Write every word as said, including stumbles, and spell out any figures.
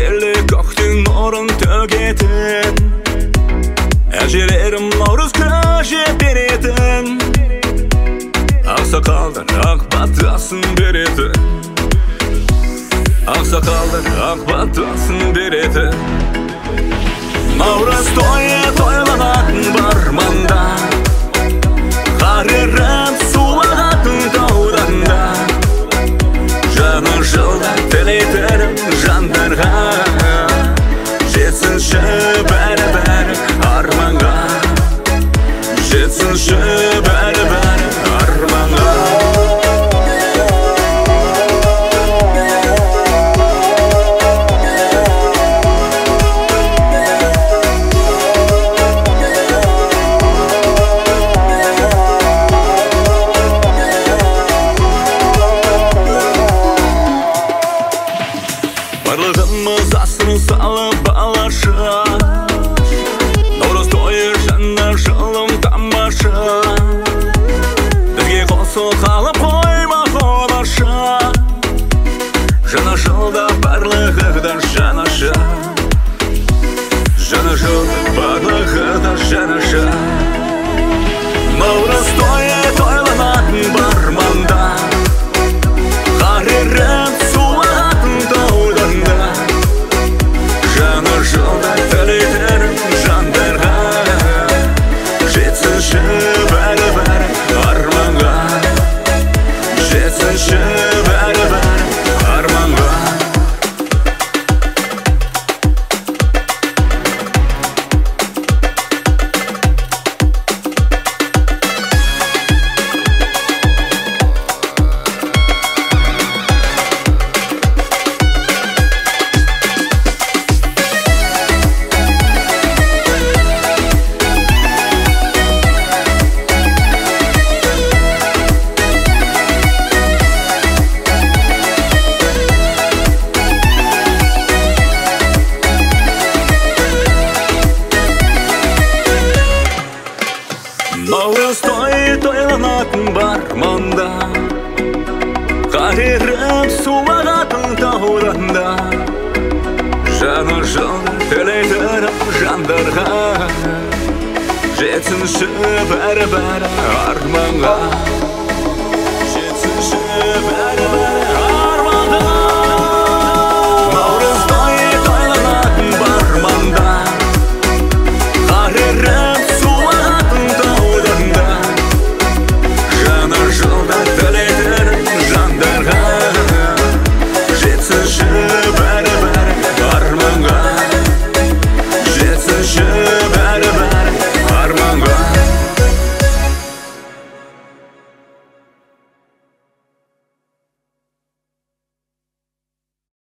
келе көктің нұрын төгетін, әжелерім наурыз көже беретін, ақсақалдар ақ батасын беретін, ақсақалдар ақ батасын беретін. Наурыз тойы тойланатын бар манда, қарерім сулағатын тауданда, жаны жылда тілейтерім жандарға, жетсінші бәрі-бәрі арманға, жетсінші бәрі-бәрі арманға. Барлығымыз асын салып балаша, наурыз тойы жанна жылым тамаша, бізге қосыл қалып қойма қолаша, жана жылда барлығы да жанаша, жана жылда барлығы да жанаша. Наурыз тойы тойланатын бар манда, қарерім сулағатын тауданда, жаны жылда тілейтерім жандарға, жетсінші бәрі-бәрі арманға, жетсінші бәрі-бәрі арманға. Наурыз тойы тойланатын бар манда, қарерім сулағатын тауданда, жаны жылда тілейтерім жандарға, жетсінші бәрі-бәрі арманға, жетсінші бәрі-бәрі арманға. Наурыз тойы тойланатын бар манда, қарерім сулағатын тауданда, жаны жылда тілейтерім жандарға, жетсінші бәрі-бәрі арманға, жетсінші